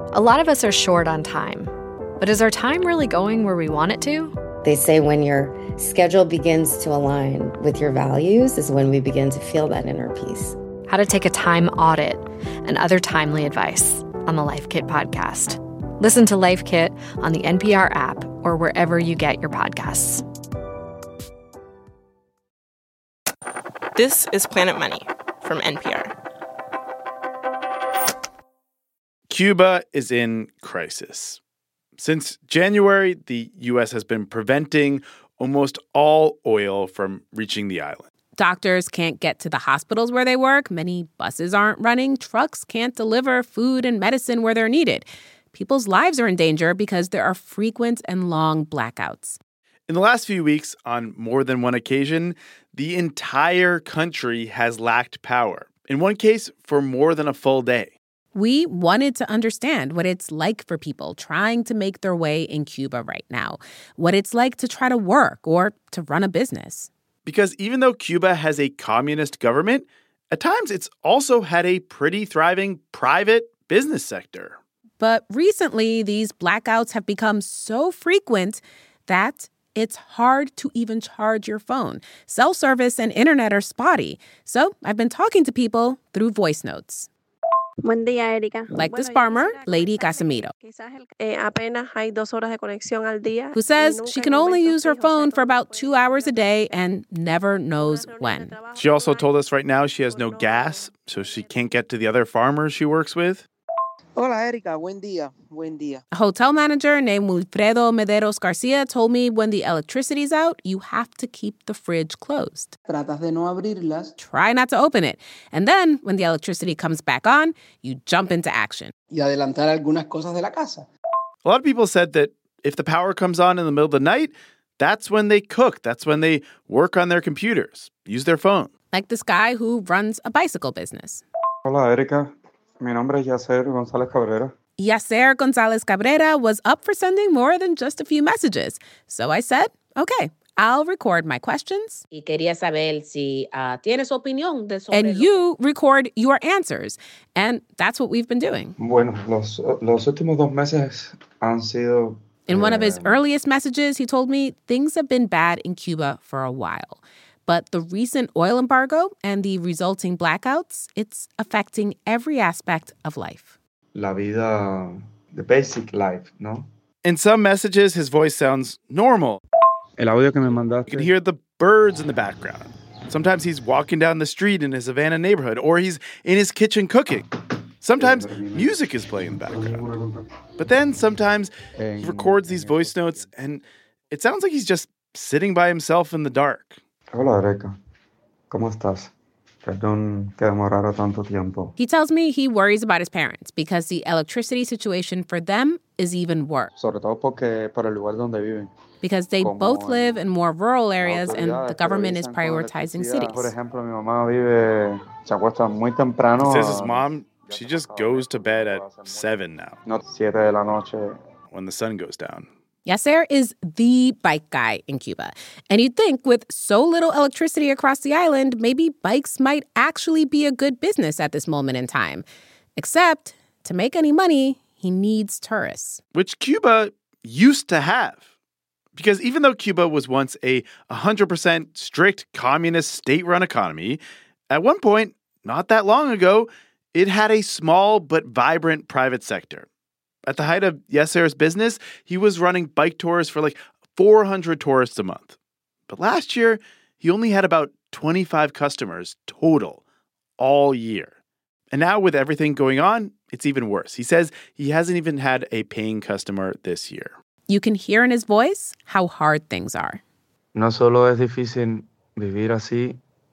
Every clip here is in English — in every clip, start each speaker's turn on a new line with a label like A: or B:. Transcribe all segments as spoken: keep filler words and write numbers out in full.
A: A lot of us are short on time. But is our time really going where we want it to?
B: They say when your schedule begins to align with your values is when we begin to feel that inner peace.
A: How to take a time audit and other timely advice on the Life Kit podcast. Listen to Life Kit on the N P R app or wherever you get your podcasts.
C: This is Planet Money from N P R.
D: Cuba is in crisis. Since January, the U S has been preventing almost all oil from reaching the island.
E: Doctors can't get to the hospitals where they work. Many buses aren't running. Trucks can't deliver food and medicine where they're needed. People's lives are in danger because there are frequent and long blackouts.
D: In the last few weeks, on more than one occasion, the entire country has lacked power. In one case, for more than a full day.
E: We wanted to understand what it's like for people trying to make their way in Cuba right now, what it's like to try to work or to run a business.
D: Because even though Cuba has a communist government, at times it's also had a pretty thriving private business sector.
E: But recently, these blackouts have become so frequent that it's hard to even charge your phone. Cell service and internet are spotty. So I've been talking to people through voice notes.
F: Buen día, Erika.
E: Like this farmer, Lady Casimiro, who says she can only use her phone for about two hours a day and never knows when.
D: She also told us right now she has no gas, so she can't get to the other farmers she works with.
G: Hola, Erika. Buen día. Buen día.
E: A hotel manager named Wilfredo Mederos Garcia told me when the electricity's out, you have to keep the fridge closed.
G: Tratas de no abrirlas.
E: Try not to open it. And then, when the electricity comes back on, you jump into action.
G: Y adelantar algunas cosas de la casa.
D: A lot of people said that if the power comes on in the middle of the night, that's when they cook. That's when they work on their computers, use their phone.
E: Like this guy who runs a bicycle business.
H: Hola, Erika. Mi nombre es Yacer González Cabrera.
E: Yacer González Cabrera was up for sending more than just a few messages. So I said, okay, I'll record my questions.
I: Y quería saber si uh, tienes opinión de sobre
E: and you record your answers. And that's what we've been doing.
H: Bueno, los, los últimos dos meses han sido...
E: In one of his earliest messages, he told me things have been bad in Cuba for a while. But the recent oil embargo and the resulting blackouts, it's affecting every aspect of life.
H: La vida, the basic life, ¿no?
D: In some messages, his voice sounds normal.
H: El audio que me mandaste.
D: You can hear the birds in the background. Sometimes he's walking down the street in his Havana neighborhood, or he's in his kitchen cooking. Sometimes music is playing in the background. But then sometimes he records these voice notes, and it sounds like he's just sitting by himself in the dark.
H: Hola, Erika. ¿Cómo estás? Perdón que demorara tanto tiempo.
E: He tells me he worries about his parents because the electricity situation for them is even worse.
H: Sobre todo porque por el lugar donde viven.
E: Because they both live in more rural areas and the government is prioritizing cities.
H: Por ejemplo, mi mamá vive, se acuesta muy temprano.
D: Says his mom, she just goes to bed at seven now.
H: No, siete de la noche.
D: When the sun goes down.
E: Yacer is the bike guy in Cuba. And you'd think with so little electricity across the island, maybe bikes might actually be a good business at this moment in time. Except, to make any money, he needs tourists.
D: Which Cuba used to have. Because even though Cuba was once a one hundred percent strict communist state-run economy, at one point, not that long ago, it had a small but vibrant private sector. At the height of Yacer's business, he was running bike tours for like four hundred tourists a month. But last year, he only had about twenty-five customers total all year. And now with everything going on, it's even worse. He says he hasn't even had a paying customer this year.
E: You can hear in his voice how hard things are.
H: No solo es difícil vivir así,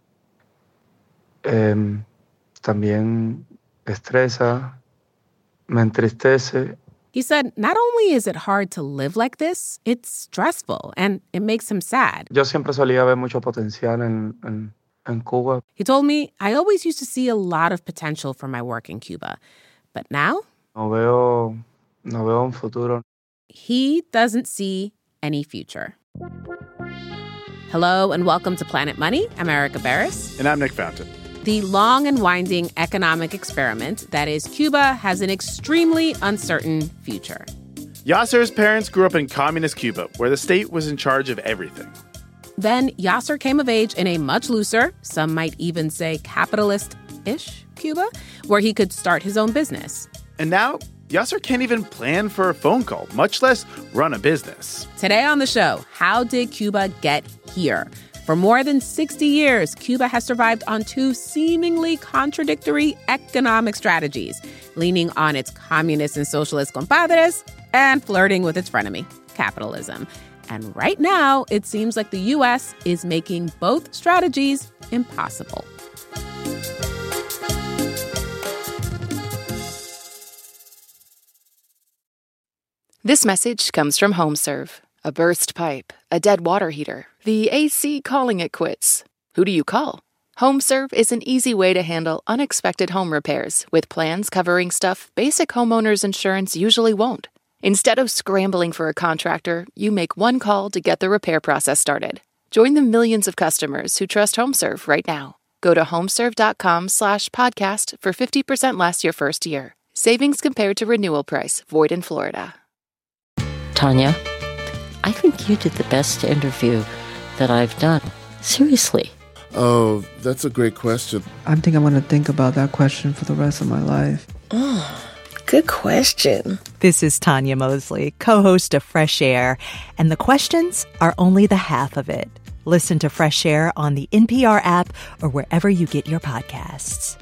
H: eh, también estresa, me entristece.
E: He said not only is it hard to live like this, it's stressful and it makes him sad.
H: Yo siempre solía ver mucho potencial en, en, en Cuba.
E: He told me, I always used to see a lot of potential for my work in Cuba. But now?
H: No veo, no veo un futuro.
E: He doesn't see any future. Hello and welcome to Planet Money. I'm Erica Barris.
D: And I'm Nick Fountain.
E: the long and winding economic experiment that is Cuba has an extremely uncertain future.
D: Yasser's parents grew up in communist Cuba, where the state was in charge of everything.
E: Then Yasser came of age in a much looser, some might even say capitalist-ish Cuba, where he could start his own business.
D: And now, Yasser can't even plan for a phone call, much less run a business.
E: Today on the show, how did Cuba get here? For more than sixty years, Cuba has survived on two seemingly contradictory economic strategies, leaning on its communist and socialist compadres and flirting with its frenemy, capitalism. And right now, it seems like the U S is making both strategies impossible.
J: This message comes from HomeServe. A burst pipe, a dead water heater, the A C calling it quits. Who do you call? HomeServe is an easy way to handle unexpected home repairs with plans covering stuff basic homeowners insurance usually won't. Instead of scrambling for a contractor, you make one call to get the repair process started. Join the millions of customers who trust HomeServe right now. Go to homeserve.com slash podcast for fifty percent less your first year. Savings compared to renewal price. Void in Florida.
K: Tanya, I think you did the best interview that I've done. Seriously.
L: Oh, that's a great question.
M: I think I'm going to think about that question for the rest of my life.
N: Oh, good question.
O: This is Tanya Mosley, co-host of Fresh Air, and the questions are only the half of it. Listen to Fresh Air on the N P R app or wherever you get your podcasts.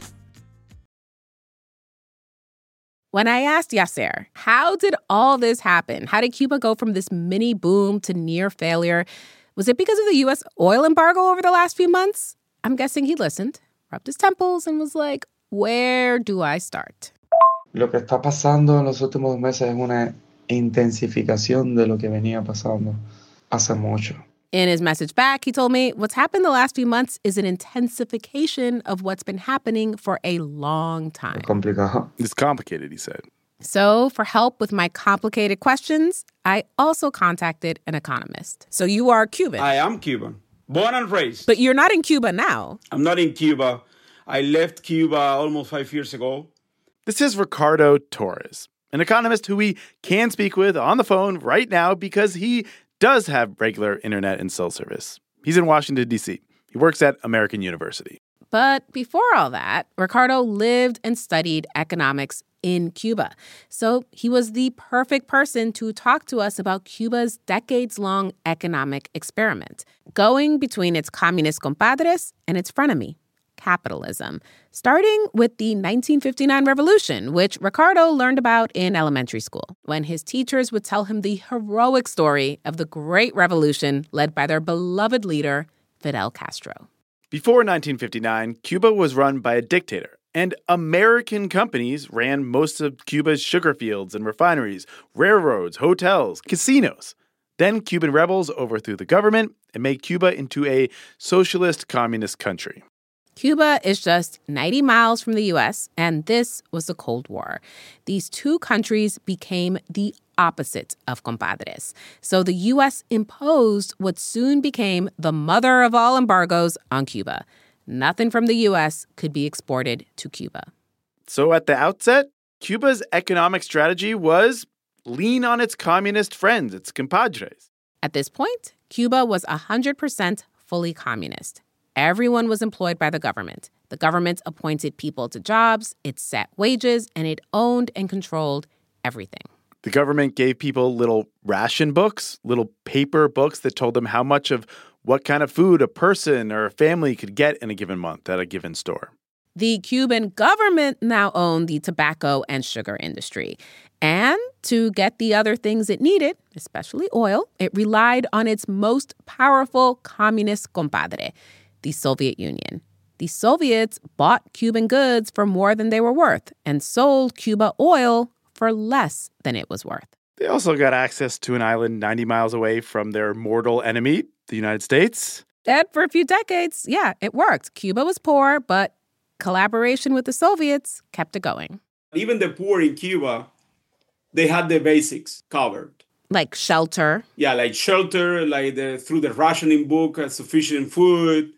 E: When I asked Yasser, how did all this happen? How did Cuba go from this mini boom to near failure? Was it because of the U S oil embargo over the last few months? I'm guessing he listened, rubbed his temples, and was like, where do I start?
H: Lo que está pasando en los últimos meses es una intensificación de lo que venía pasando hace mucho.
E: In his message back, he told me what's happened the last few months is an intensification of what's been happening for a long time.
H: Complicado.
D: It's complicated, he said.
E: So for help with my complicated questions, I also contacted an economist. So you are Cuban.
P: I am Cuban, born and raised.
E: But you're not in Cuba now.
P: I'm not in Cuba. I left Cuba almost five years ago.
D: This is Ricardo Torres, an economist who we can speak with on the phone right now because he does have regular internet and cell service. He's in Washington, D C. He works at American University.
E: But before all that, Ricardo lived and studied economics in Cuba. So he was the perfect person to talk to us about Cuba's decades-long economic experiment, going between its communist compadres and its frenemy, capitalism, starting with the nineteen fifty-nine revolution, which Ricardo learned about in elementary school, when his teachers would tell him the heroic story of the great revolution led by their beloved leader, Fidel Castro.
D: Before nineteen fifty-nine, Cuba was run by a dictator, and American companies ran most of Cuba's sugar fields and refineries, railroads, hotels, casinos. Then Cuban rebels overthrew the government and made Cuba into a socialist communist country.
E: Cuba is just ninety miles from the U S, and this was the Cold War. These two countries became the opposite of compadres. So the U S imposed what soon became the mother of all embargoes on Cuba. Nothing from the U S could be exported to Cuba.
D: So at the outset, Cuba's economic strategy was lean on its communist friends, its compadres.
E: At this point, Cuba was one hundred percent fully communist. Everyone was employed by the government. The government appointed people to jobs, it set wages, and it owned and controlled everything.
D: The government gave people little ration books, little paper books that told them how much of what kind of food a person or a family could get in a given month at a given store.
E: The Cuban government now owned the tobacco and sugar industry. And to get the other things it needed, especially oil, it relied on its most powerful communist compadre, the Soviet Union. The Soviets bought Cuban goods for more than they were worth and sold Cuba oil for less than it was worth.
D: They also got access to an island ninety miles away from their mortal enemy, the United States.
E: And for a few decades, yeah, it worked. Cuba was poor, but collaboration with the Soviets kept it going.
P: Even the poor in Cuba, they had the basics covered.
E: Like shelter.
P: Yeah, like shelter, like the, through the rationing book, uh, sufficient food,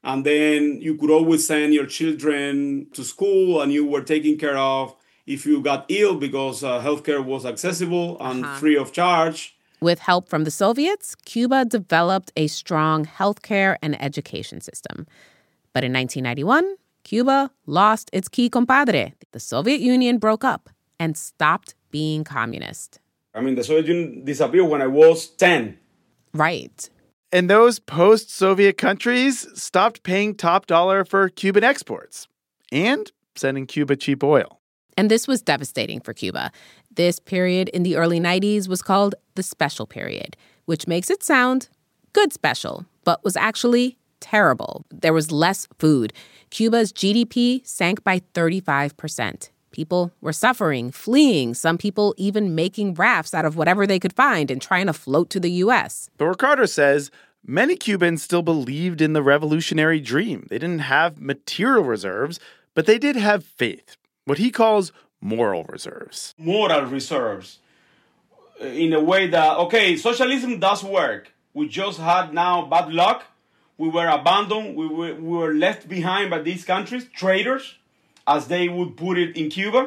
P: And then you could always send your children to school and you were taken care of if you got ill because uh, healthcare was accessible and uh-huh. free of charge.
E: With help from the Soviets, Cuba developed a strong healthcare and education system. But in nineteen ninety-one, Cuba lost its key compadre. The Soviet Union broke up and stopped being communist.
P: I mean, the Soviet Union disappeared when I was ten.
E: Right.
D: And those post-Soviet countries stopped paying top dollar for Cuban exports and sending Cuba cheap oil.
E: And this was devastating for Cuba. This period in the early nineties was called the Special Period, which makes it sound good special, but was actually terrible. There was less food. Cuba's G D P sank by thirty-five percent. People were suffering, fleeing, some people even making rafts out of whatever they could find and trying to float to the U S.
D: But Ricardo says many Cubans still believed in the revolutionary dream. They didn't have material reserves, but they did have faith, what he calls moral reserves.
P: Moral reserves, in a way that, okay, socialism does work. We just had now bad luck. We were abandoned. We were, we were left behind by these countries, traitors, as they would put it in Cuba.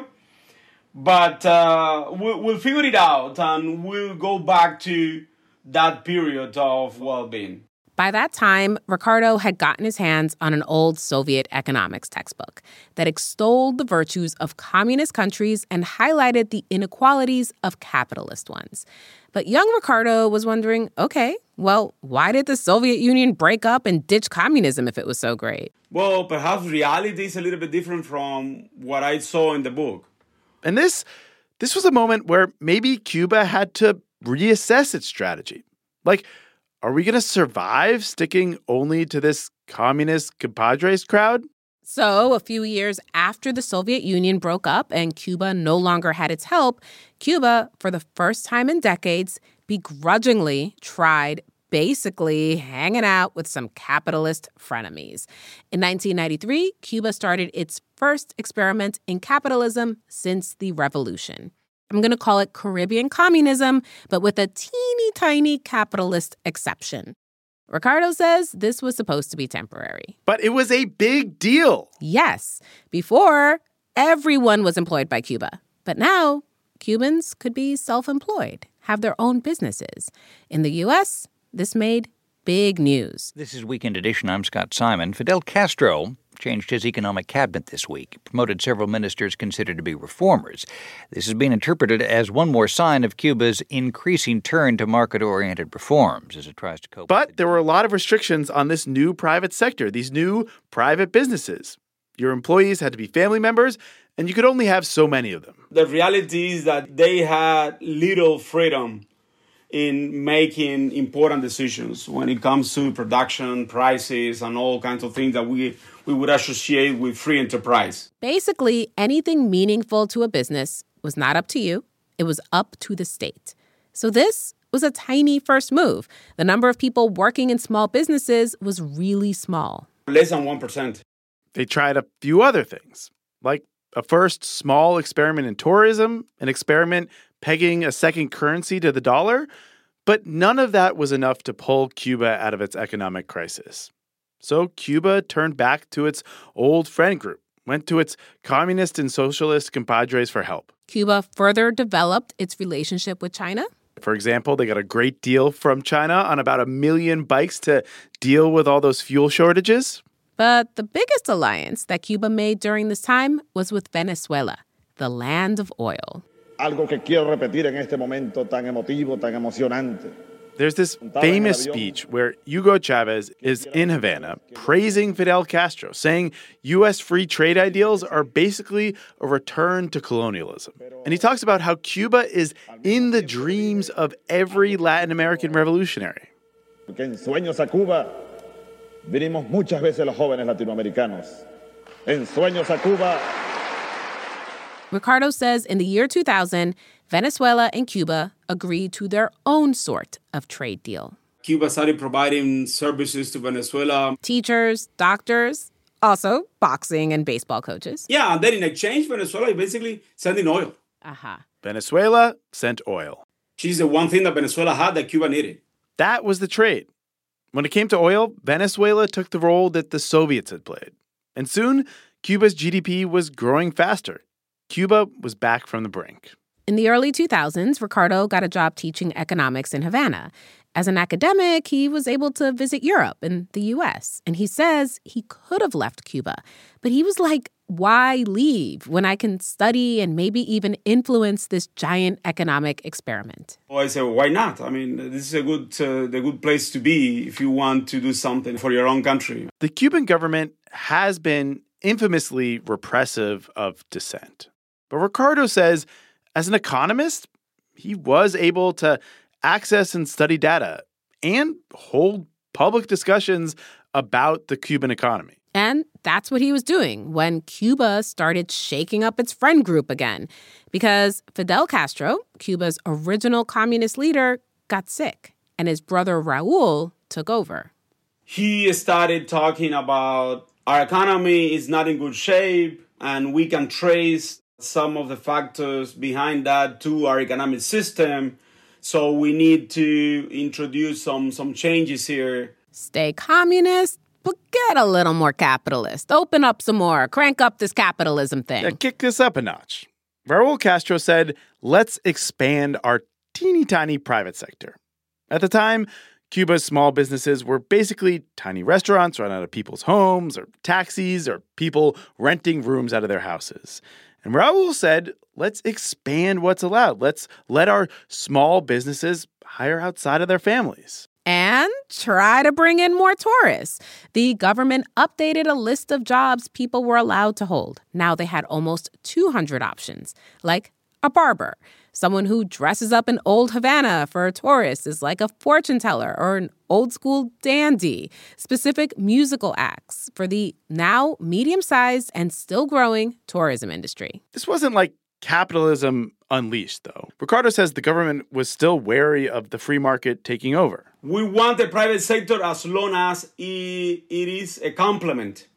P: But uh, we'll, we'll figure it out and we'll go back to that period of well-being.
E: By that time, Ricardo had gotten his hands on an old Soviet economics textbook that extolled the virtues of communist countries and highlighted the inequalities of capitalist ones. But young Ricardo was wondering, okay, well, why did the Soviet Union break up and ditch communism if it was so great?
P: Well, perhaps reality is a little bit different from what I saw in the book.
D: And this, this was a moment where maybe Cuba had to reassess its strategy. Like, are we going to survive sticking only to this communist compadres crowd?
E: So a few years after the Soviet Union broke up and Cuba no longer had its help, Cuba, for the first time in decades, begrudgingly tried basically hanging out with some capitalist frenemies. In nineteen ninety-three, Cuba started its first experiment in capitalism since the revolution. I'm going to call it Caribbean communism, but with a teeny tiny capitalist exception. Ricardo says this was supposed to be temporary.
D: But it was a big deal.
E: Yes. Before, everyone was employed by Cuba. But now, Cubans could be self-employed, have their own businesses. In the U S, this made big news.
Q: This is Weekend Edition. I'm Scott Simon. Fidel Castro changed his economic cabinet this week, promoted several ministers considered to be reformers. This has been interpreted as one more sign of Cuba's increasing turn to market-oriented reforms as it tries to cope.
D: But there were a lot of restrictions on this new private sector, these new private businesses. Your employees had to be family members, and you could only have so many of them.
P: The reality is that they had little freedom in making important decisions when it comes to production, prices, and all kinds of things that we, we would associate with free enterprise.
E: Basically, anything meaningful to a business was not up to you. It was up to the state. So this was a tiny first move. The number of people working in small businesses was really small.
P: Less than one percent.
D: They tried a few other things, like a first small experiment in tourism, an experiment pegging a second currency to the dollar, but none of that was enough to pull Cuba out of its economic crisis. So Cuba turned back to its old friend group, went to its communist and socialist compadres for help.
E: Cuba further developed its relationship with China.
D: For example, they got a great deal from China on about a million bikes to deal with all those fuel shortages.
E: But the biggest alliance that Cuba made during this time was with Venezuela, the land of oil.
R: Algo que quiero repetir en este momento tan emotivo, tan emocionante.
D: There's this famous speech where Hugo Chavez is in Havana praising Fidel Castro, saying U S free trade ideals are basically a return to colonialism. And he talks about how Cuba is in the dreams of every Latin American revolutionary.
R: Porque en Sueños a Cuba vinimos muchas veces los jóvenes latinoamericanos. En Sueños a Cuba.
E: Ricardo says in the year two thousand, Venezuela and Cuba agreed to their own sort of trade deal.
P: Cuba started providing services to Venezuela.
E: Teachers, doctors, also boxing and baseball coaches.
P: Yeah, and then in exchange, Venezuela is basically sending oil.
E: Uh-huh.
D: Venezuela sent oil.
P: Which is the one thing that Venezuela had that Cuba needed.
D: That was the trade. When it came to oil, Venezuela took the role that the Soviets had played. And soon, Cuba's G D P was growing faster. Cuba was back from the brink.
E: In the early two thousands, Ricardo got a job teaching economics in Havana. As an academic, he was able to visit Europe and the U S, and he says he could have left Cuba. But he was like, why leave when I can study and maybe even influence this giant economic experiment?
P: Well, I said, well, why not? I mean, this is a good, uh, the good place to be if you want to do something for your own country.
D: The Cuban government has been infamously repressive of dissent. But Ricardo says, as an economist, he was able to access and study data and hold public discussions about the Cuban economy.
E: And that's what he was doing when Cuba started shaking up its friend group again. Because Fidel Castro, Cuba's original communist leader, got sick, and his brother Raul took over.
P: He started talking about our economy is not in good shape, and we can trace some of the factors behind that to our economic system. So we need to introduce some, some changes here.
E: Stay communist, but get a little more capitalist. Open up some more. Crank up this capitalism thing.
D: Yeah, kick this up a notch. Raul Castro said, let's expand our teeny tiny private sector. At the time, Cuba's small businesses were basically tiny restaurants run out of people's homes or taxis or people renting rooms out of their houses. And Raul said, let's expand what's allowed. Let's let our small businesses hire outside of their families.
E: And try to bring in more tourists. The government updated a list of jobs people were allowed to hold. Now they had almost two hundred options, like a barber. Someone who dresses up in old Havana for tourists is like a fortune teller or an old-school dandy. Specific musical acts for the now medium-sized and still growing tourism industry.
D: This wasn't like capitalism unleashed, though. Ricardo says the government was still wary of the free market taking over.
P: We want the private sector as long as it is a complement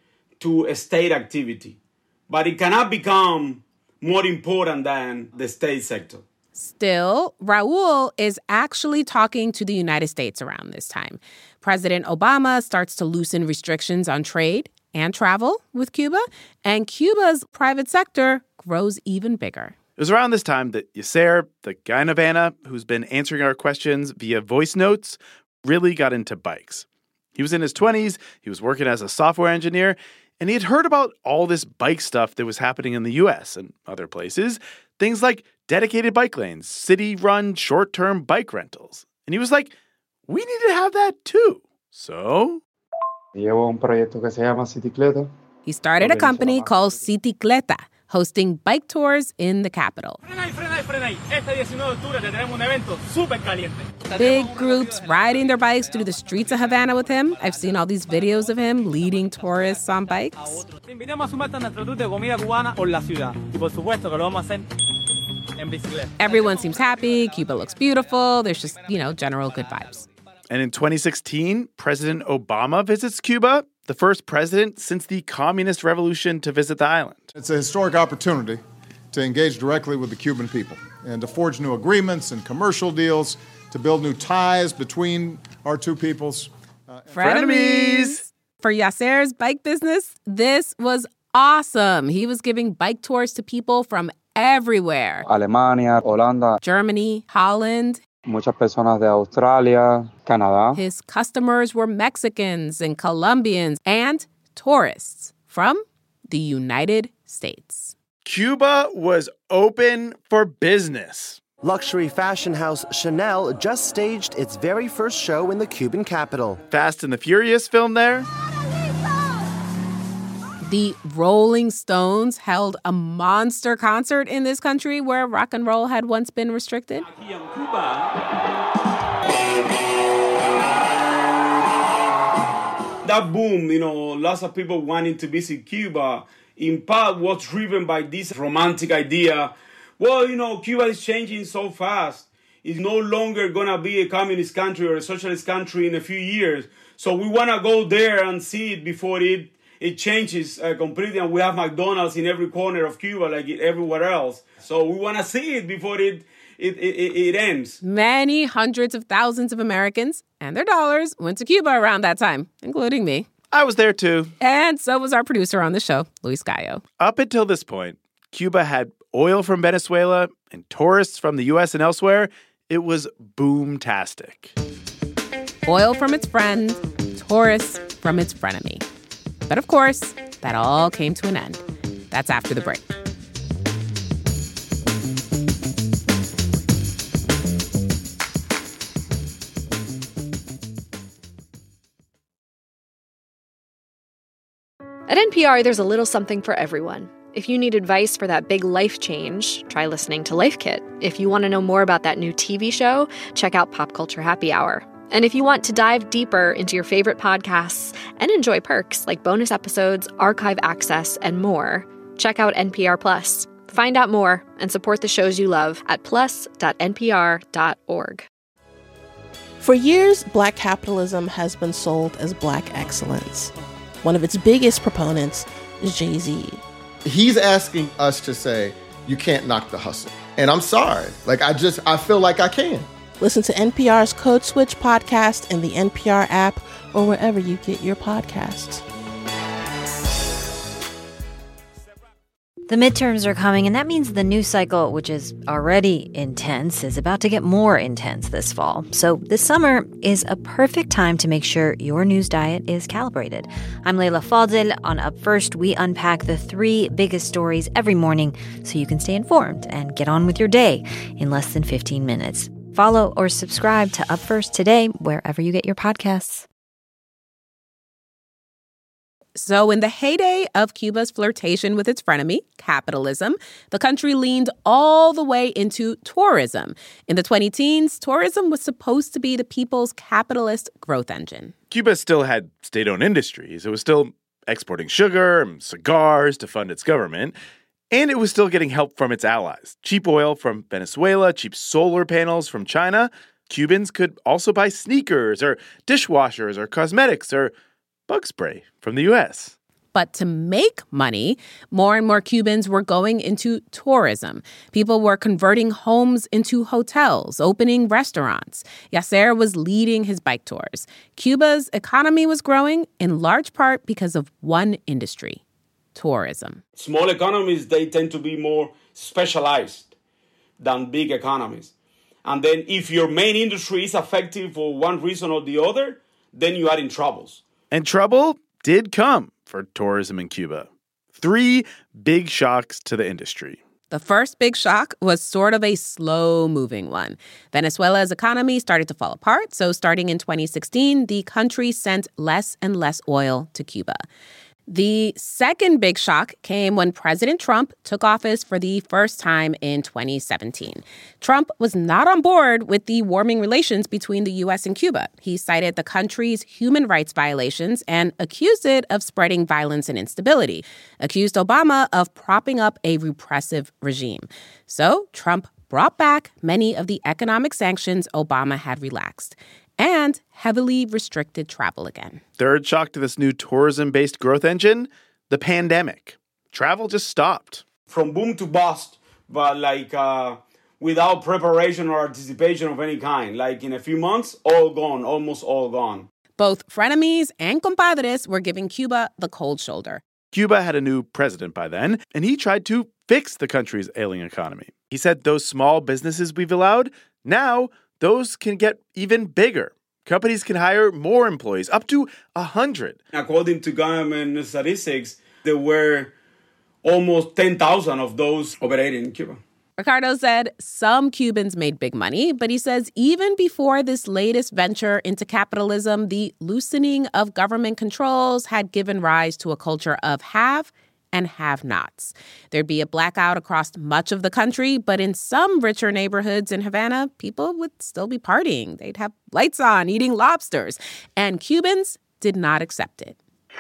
P: to a state activity. But it cannot become more important than the state sector.
E: Still, Raul is actually talking to the United States around this time. President Obama starts to loosen restrictions on trade and travel with Cuba, and Cuba's private sector grows even bigger.
D: It was around this time that Yasser, the guy in Havana who's been answering our questions via voice notes, really got into bikes. He was in his twenties, he was working as a software engineer, and he had heard about all this bike stuff that was happening in the U S and other places, things like dedicated bike lanes, city-run short-term bike rentals. And he was like, we need to have that too. So
H: Llevo un proyecto que se llama Citicleta.
E: He started a company called Citicleta, hosting bike tours in the capital. Big groups riding their bikes through the streets of Havana with him. I've seen all these videos of him leading tourists on bikes. Everyone seems happy. Cuba looks beautiful. There's just, you know, general good vibes.
D: And in twenty sixteen, President Obama visits Cuba, the first president since the communist revolution to visit the island.
S: It's a historic opportunity to engage directly with the Cuban people and to forge new agreements and commercial deals, to build new ties between our two peoples.
E: Uh, Frenemies! For Yasser's bike business, this was awesome. He was giving bike tours to people from everywhere.
H: Alemania, Holanda,
E: Germany, Holland.
H: Muchas personas de Australia, Canadá.
E: His customers were Mexicans and Colombians and tourists from the United States.
D: Cuba was open for business.
T: Luxury fashion house Chanel just staged its very first show in the Cuban capital.
D: Fast and the Furious film there.
E: The Rolling Stones held a monster concert in this country where rock and roll had once been restricted.
P: That boom, you know, lots of people wanting to visit Cuba, in part was driven by this romantic idea. Well, you know, Cuba is changing so fast. It's no longer going to be a communist country or a socialist country in a few years. So we want to go there and see it before it It changes uh, completely, and we have McDonald's in every corner of Cuba, like everywhere else. So we want to see it before it it, it, it ends.
E: Many hundreds of thousands of Americans and their dollars went to Cuba around that time, including me.
D: I was there too.
E: And so was our producer on the show, Luis Gallo.
D: Up until this point, Cuba had oil from Venezuela and tourists from the U S and elsewhere. It was boom-tastic.
E: Oil from its friend, tourists from its frenemy. But of course, that all came to an end. That's after the break.
A: At N P R, there's a little something for everyone. If you need advice for that big life change, try listening to Life Kit. If you want to know more about that new T V show, check out Pop Culture Happy Hour. And if you want to dive deeper into your favorite podcasts and enjoy perks like bonus episodes, archive access, and more, check out N P R Plus. Find out more and support the shows you love at plus dot n p r dot org.
U: For years, Black capitalism has been sold as Black excellence. One of its biggest proponents is Jay-Z.
V: He's asking us to say, you can't knock the hustle. And I'm sorry. Like, I just, I feel like I can.
U: Listen to N P R's Code Switch podcast in the N P R app or wherever you get your podcasts.
W: The midterms are coming, and that means the news cycle, which is already intense, is about to get more intense this fall. So this summer is a perfect time to make sure your news diet is calibrated. I'm Leila Fadel. On Up First, we unpack the three biggest stories every morning so you can stay informed and get on with your day in less than fifteen minutes. Follow or subscribe to Up First today, wherever you get your podcasts.
E: So in the heyday of Cuba's flirtation with its frenemy, capitalism, the country leaned all the way into tourism. In the twenty teens, tourism was supposed to be the people's capitalist growth engine.
D: Cuba still had state-owned industries. It was still exporting sugar and cigars to fund its government. And it was still getting help from its allies. Cheap oil from Venezuela, cheap solar panels from China. Cubans could also buy sneakers or dishwashers or cosmetics or bug spray from the U S.
E: But to make money, more and more Cubans were going into tourism. People were converting homes into hotels, opening restaurants. Yasser was leading his bike tours. Cuba's economy was growing in large part because of one industry: tourism.
P: Small economies, they tend to be more specialized than big economies. And then if your main industry is affected for one reason or the other, then you are in troubles.
D: And trouble did come for tourism in Cuba. Three big shocks to the industry.
E: The first big shock was sort of a slow-moving one. Venezuela's economy started to fall apart, so starting in twenty sixteen, the country sent less and less oil to Cuba. The second big shock came when President Trump took office for the first time in twenty seventeen. Trump was not on board with the warming relations between the U S and Cuba. He cited the country's human rights violations and accused it of spreading violence and instability, accused Obama of propping up a repressive regime. So Trump brought back many of the economic sanctions Obama had relaxed and heavily restricted travel again.
D: Third shock to this new tourism-based growth engine, the pandemic. Travel just stopped.
P: From boom to bust, but like uh, without preparation or anticipation of any kind. Like in a few months, all gone, almost all gone.
E: Both frenemies and compadres were giving Cuba the cold shoulder.
D: Cuba had a new president by then, and he tried to fix the country's ailing economy. He said those small businesses we've allowed, now those can get even bigger. Companies can hire more employees, up to one hundred.
P: According to government statistics, there were almost ten thousand of those operating in Cuba.
E: Ricardo said some Cubans made big money, but he says even before this latest venture into capitalism, the loosening of government controls had given rise to a culture of have and have-nots. There'd be a blackout across much of the country, but in some richer neighborhoods in Havana, people would still be partying. They'd have lights on, eating lobsters, and Cubans did not accept it.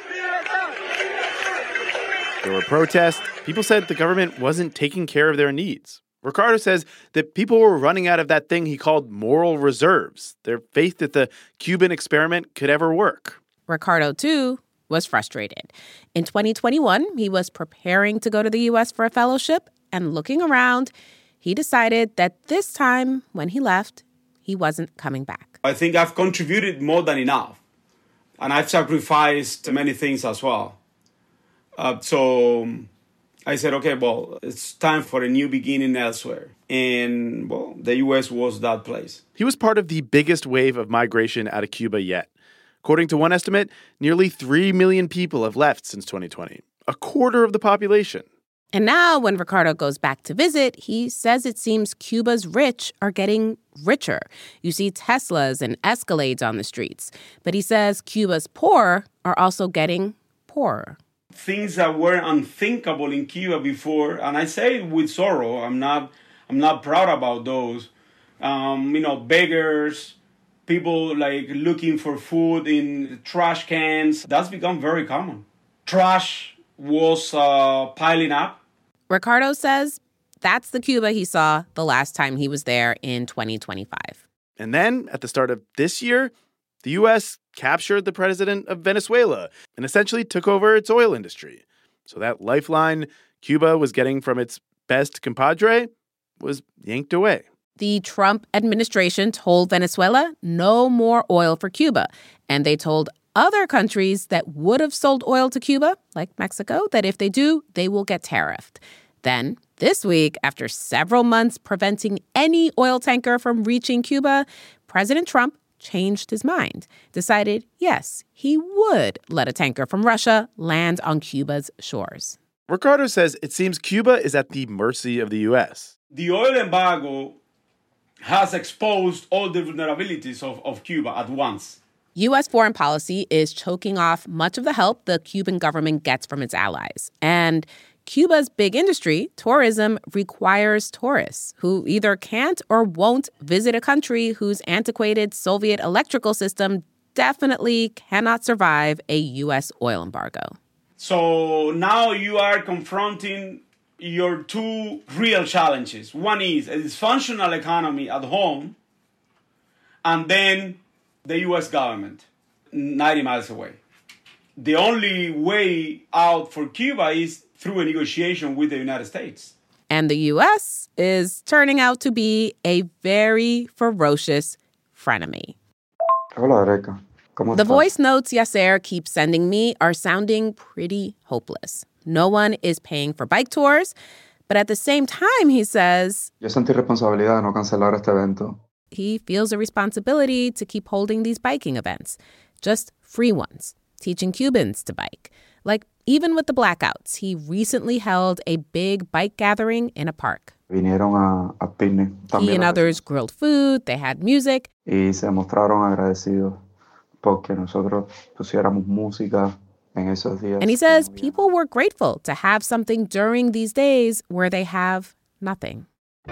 D: There were protests. People said the government wasn't taking care of their needs. Ricardo says that people were running out of that thing he called moral reserves, their faith that the Cuban experiment could ever work.
E: Ricardo, too, was frustrated. In twenty twenty-one, he was preparing to go to the U S for a fellowship, and looking around, he decided that this time, when he left, he wasn't coming back.
P: I think I've contributed more than enough. And I've sacrificed many things as well. Uh, so I said, okay, well, it's time for a new beginning elsewhere. And, well, the U S was that place.
D: He was part of the biggest wave of migration out of Cuba yet. According to one estimate, nearly three million people have left since twenty twenty, a quarter of the population.
E: And now when Ricardo goes back to visit, he says it seems Cuba's rich are getting richer. You see Teslas and Escalades on the streets. But he says Cuba's poor are also getting poorer.
P: Things that were unthinkable in Cuba before, and I say it with sorrow, I'm not I'm not proud about those. Um, you know, beggars, people like looking for food in trash cans, that's become very common. Trash was uh, piling up.
E: Ricardo says that's the Cuba he saw the last time he was there in twenty twenty-five.
D: And then, at the start of this year, the U S captured the president of Venezuela and essentially took over its oil industry. So that lifeline Cuba was getting from its best compadre was yanked away.
E: The Trump administration told Venezuela no more oil for Cuba. And they told other countries that would have sold oil to Cuba, like Mexico, that if they do, they will get tariffed. Then, this week, after several months preventing any oil tanker from reaching Cuba, President Trump changed his mind, decided, yes, he would let a tanker from Russia land on Cuba's shores.
D: Ricardo says it seems Cuba is at the mercy of the U S.
P: The oil embargo has exposed all the vulnerabilities of, of Cuba at once.
E: U S foreign policy is choking off much of the help the Cuban government gets from its allies. And Cuba's big industry, tourism, requires tourists who either can't or won't visit a country whose antiquated Soviet electrical system definitely cannot survive a U S oil embargo.
P: So now you are confronting your two real challenges. One is a dysfunctional economy at home, and then the U S government, ninety miles away. The only way out for Cuba is through a negotiation with the United States.
E: And the U S is turning out to be a very ferocious frenemy.
H: Hola, Erika. ¿Cómo
E: The
H: estás?
E: voice notes Yasser keeps sending me are sounding pretty hopeless. No one is paying for bike tours, but at the same time, he says,
H: Yo sentí responsabilidad de no cancelar este evento.
E: he feels a responsibility to keep holding these biking events, just free ones, teaching Cubans to bike. Like, even with the blackouts, he recently held a big bike gathering in a park.
H: Vinieron a, a picnic también.
E: He and others grilled food, they had music.
H: Y se mostraron agradecidos porque nosotros pusiéramos música en esos días.
E: And he says people were grateful to have something during these days where they have nothing.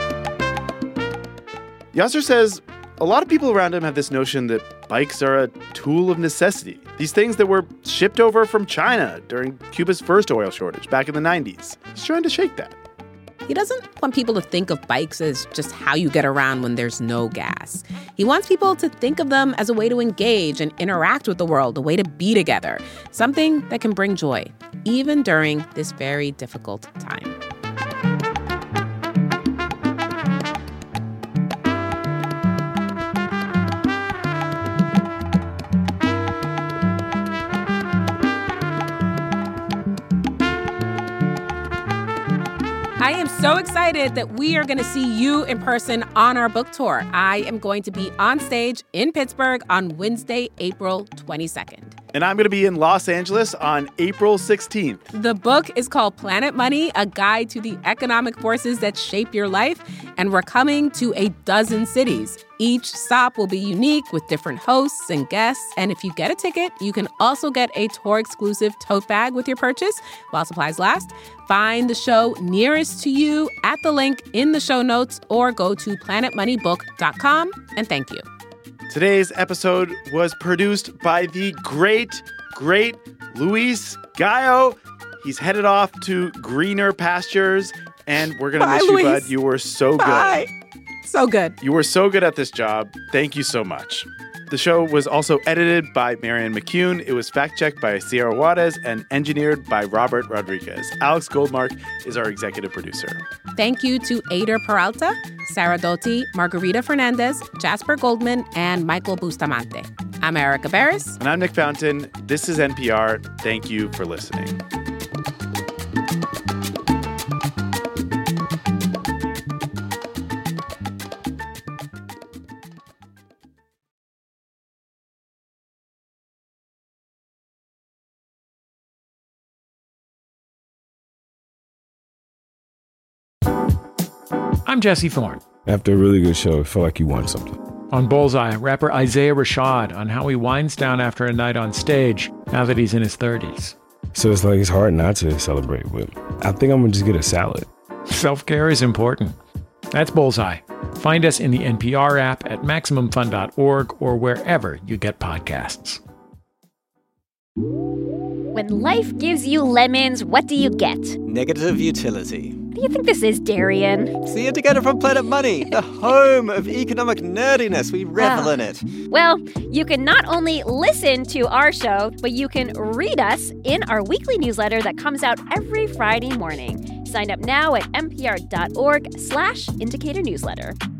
D: Yasser says a lot of people around him have this notion that bikes are a tool of necessity. These things that were shipped over from China during Cuba's first oil shortage back in the nineties. He's trying to shake that.
E: He doesn't want people to think of bikes as just how you get around when there's no gas. He wants people to think of them as a way to engage and interact with the world, a way to be together, something that can bring joy, even during this very difficult time. I am so excited that we are going to see you in person on our book tour. I am going to be on stage in Pittsburgh on Wednesday, April twenty-second.
D: And I'm going to be in Los Angeles on April sixteenth.
E: The book is called Planet Money, A Guide to the Economic Forces That Shape Your Life, and we're coming to a dozen cities. Each stop will be unique with different hosts and guests, and if you get a ticket, you can also get a tour-exclusive tote bag with your purchase while supplies last. Find the show nearest to you at the link in the show notes or go to planet money book dot com, and thank you.
D: Today's episode was produced by the great, great Luis Gallo. He's headed off to greener pastures, and we're going to miss
E: Luis.
D: you, bud. You were so
E: Bye.
D: good.
E: So good.
D: You were so good at this job. Thank you so much. The show was also edited by Marianne McCune. It was fact-checked by Sierra Juarez and engineered by Robert Rodriguez. Alex Goldmark is our executive producer.
E: Thank you to Ader Peralta, Sarah Doty, Margarita Fernandez, Jasper Goldman, and Michael Bustamante. I'm Erica Barris.
D: And I'm Nick Fountain. This is N P R. Thank you for listening.
B: I'm Jesse Thorne.
C: After a really good show, I feel like you won something.
B: On Bullseye, rapper Isaiah Rashad on how he winds down after a night on stage now that he's in his thirties.
C: So it's like it's hard not to celebrate with. I think I'm going to just get a salad.
B: Self-care is important. That's Bullseye. Find us in the N P R app at maximum fun dot org or wherever you get podcasts.
F: When life gives you lemons, what do you get?
X: Negative utility.
F: What do you think this is, Darian?
X: See you together from Planet Money, the home of economic nerdiness. We revel
F: Oh.
X: in it.
F: Well, you can not only listen to our show, but you can read us in our weekly newsletter that comes out every Friday morning. Sign up now at npr dot org slash indicator newsletter.